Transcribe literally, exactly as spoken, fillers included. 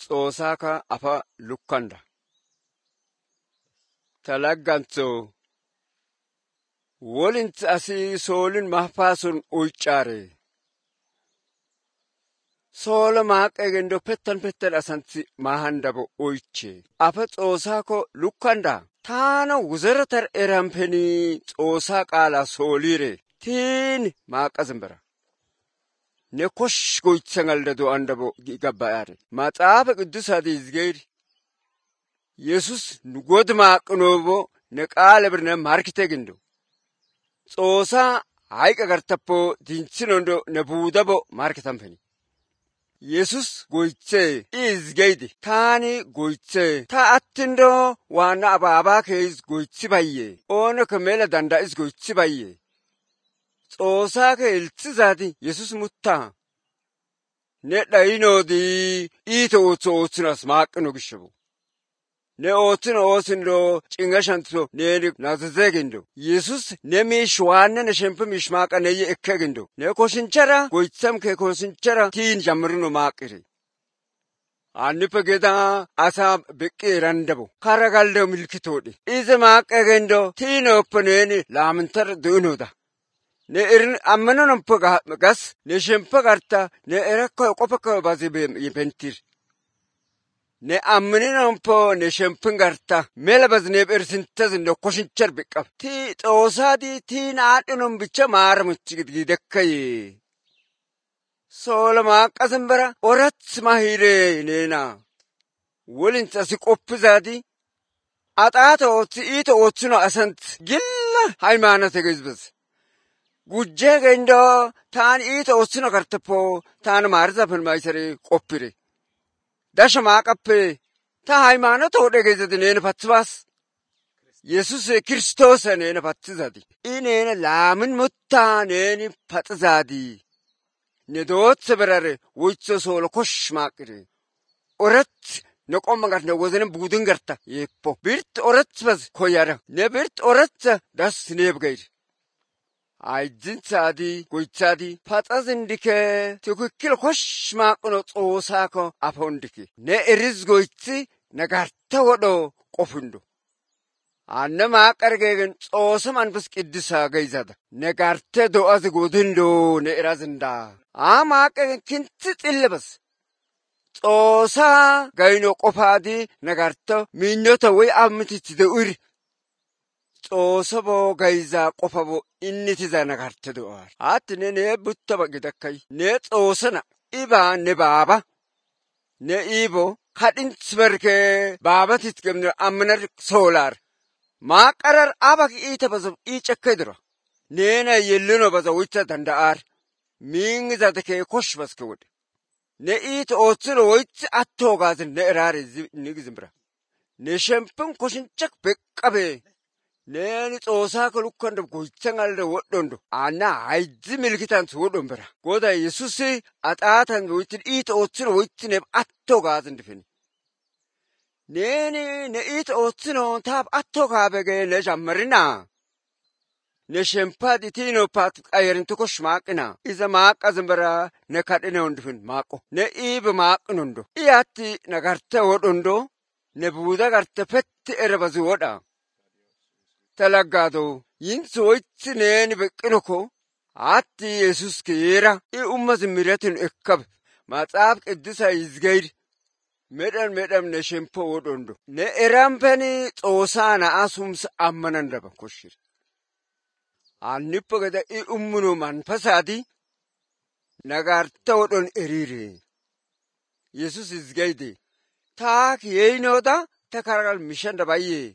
Xoosaka afa lukkanda. Talagganto wolinti asii soolin mahfaasun uycaare. Soola maaqee gendo pettan pettan asanti mahandabo uyche. Afa xoosako lukkanda. Taana wuzaratar erampeni xoosaa qaala soolire. Tiin maaqa zimbira. Ne kosh goytsangalda do andabo gabbayaare. Maxaafa qiddusaati izgeeri. Yesus nu god maaqnoobo ne qaala birna markite gindo. Xoosaa hayqa gartappo dinchinondo ne buudabo markitanfeni. Yesus goytse izgeedi. Taani goytse. Ta attindo waana abaabaa keeyis goytsi bayye. Oona kamela danda'is goytsi bayye. Xoosaa ke ilchizaati Yesus muttaa. Ne dhayinoodi iita ootso oothinas maaqino gishabu. Ne oothino oosindo cingashanto neeni nazazegindo. Yesus ne miish waanne ne shempe miish maaqa neyye ekkegindo. Ne koshinchara goytsam ke koshinchara tiin jamrino maaqiri. Annipa geda asaa beqqi erandabo. Karagaldo milkitoodhi. Ize maaqegendo tiin oppaneeni laamintar du'inooda. Ne erin ammanon gas ne shempe garta ne erakko qopakko bazi pentir. Ne ammanon po ne shempen garta mela bazne ersintaz ne koshinchar biqab. Ti xoosaadi tiin aadhinon bicha maaramuchi gidgidekkaye. Soola maaqa zimbira orats mahire neena. Wolinti asi qoppizaadi axaata ootsi iita ootsino asant gilla haymaanate gizbaz. Gujjee gandoo taan iita ootsino gartappo taan maarizafen maayisare qoppire. Dasha maaqappe ta haymaanota hodhe geezati neena patsibaas. Yesus Kiristoosa neena patsizaadi. I neena laamin muttaa neeni patsizaadi. Ne dootse birare woytso soola kosh maaqire. Orat ne qomma gart ne wozinen buudin garta yeppo. Birt orat baz koyara. Ne birt oratsa das neebgayri. Ayjinsaadi goytsaadi paxazindike tukukkil kosh maaqno xoosaako afondike. Ne eriz goytsi nagarta wodho qofundo. Anna maaqargeegen xoosa manfas qiddisaa gayzada. Nagarte do'azi godindo ne erazinda. Aa maaqegen kinti xillebas. Xoosaa gayno qofaadi nagarta minyota way ammititti de'uri. Xoosa boo gayzaa qofa boo inni tiza nagarte do'aar. Haati ne ne butta bagidakkai. Ne xoosana ibaa ne baaba. Ne ibo kadhinti berkee baabatit gemne ammanar soolaar. Maaqarar abak iita baza iicakkay dura. Neena yellino baza wita danda'aar. Miingi zata kee kosh baske wode. Ne iita ootsino woytsi attoo gaazin ne eraare nigizimbira. Ne shempen koshinchak beqqabee. Neeni xoosaako lukkanda goytsangalde wodhondo. Anna hayzi milkitan wodhon bira. Goda Yesusi axaatan woytin iita ootsino woytineef attoo gaazin difini. Neeni ne iita ootsino taaf attoo kaabegee ne jammarina. Ne shempaad itiino paat qayerintu kosh maaqina. Iza maaqa zimbira ne kadhine hondifin maaqo. Ne iiba maaqinondo. Iyaatti nagarte wodhondo. Ne buuda garte petti erebazi wodha. Talaggaado yinsi woytsi neeni beqqinoko haatti Yesus keera i umma zimmiratin ekkabe maxaaf qiddisa izgeyri medhan medham ne shempo wodhondo ne erampeni xoosaa na'a sumsa ammanan daba koshshir. Annippa gada i ummuno manfasaadi nagarta wodhon eriire. Yesus izgeyde taak yeynooda ta karagal mishanda bayye.